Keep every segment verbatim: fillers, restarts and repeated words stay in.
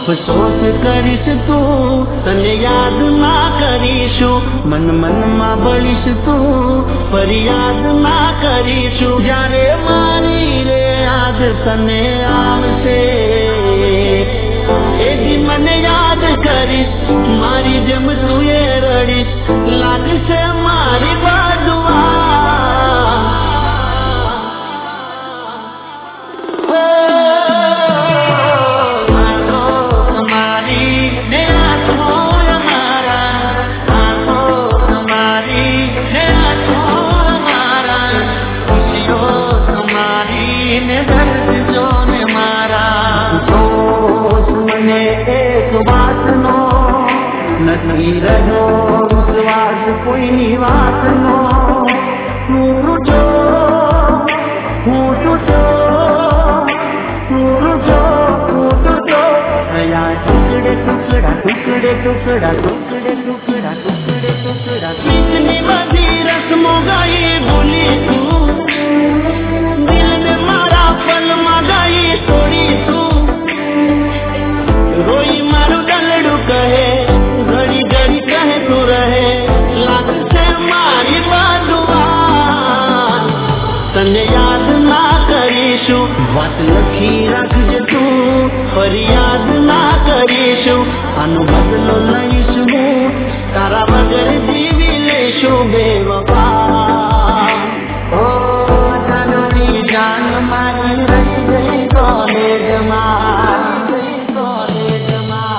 अफसोस करीश तू तने याद ना करीशु मन मन मा बळीश तू फरियाद ना करीशु जारे मारी रे याद तने आवशे एदी मन याद करीश मारी जेम तू ये रड़ीश लागशे मारी बाजुआ નથી રહ્યો વિશ્વાસ કોઈની વાતનો તું રૂઠો હું તૂટો તું રૂઠો હું તૂટો થયા ટુકડે ટુકડા ટુકડે ટુકડા ટુકડે ટુકડા ટુકડે ટુકડા કિતની બધી રસ્મો ગાઈ ભૂલી તું દિલને મારા પલમાં ગાઈ તોડી તું રોઈ મારું દલડું કહે तने याद ना करीशु बात लखी रखजे तू फरियाद ना करीशु आनो बदलो लईशु तारा वगर जीवी लेशु बेवफा ओ जानवी जान मारी रही गई कॉलेज मारी गई कॉलेज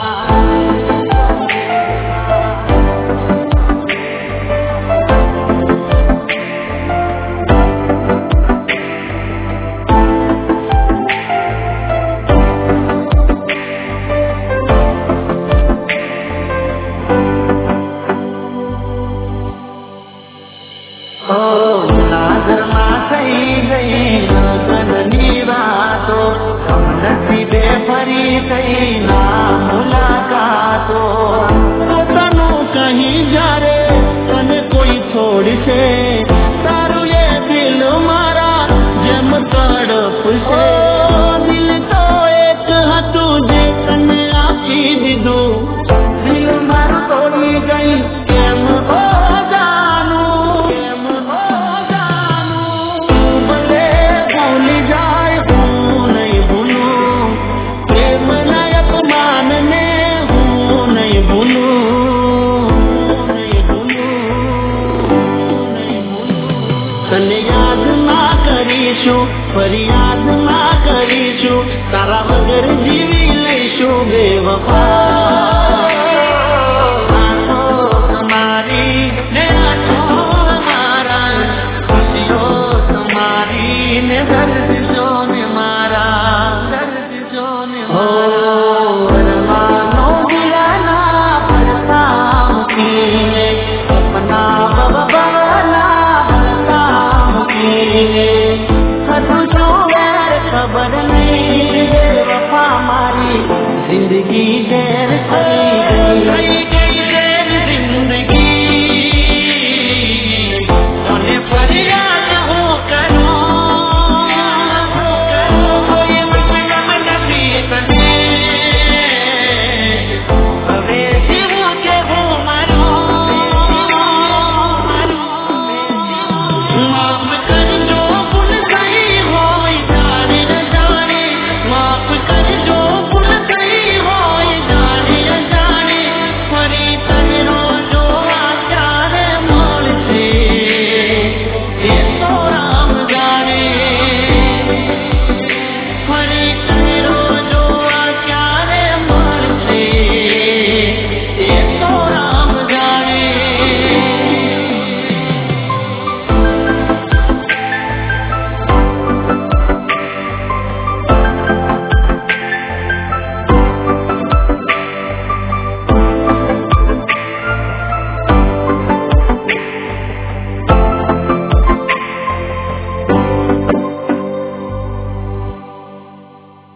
फरियाद ना करीशु तारा वगर जीवी लेशु बेवफा तुम्हारी ने तुम्हारा खुशियों तुम्हारी ने दर्द जो ने मारा दर्द जो ने मानो दिलाना पड़ता मुझे अपना बबला पड़ता मुझे खबर नहीं वफा मारी जिंदगी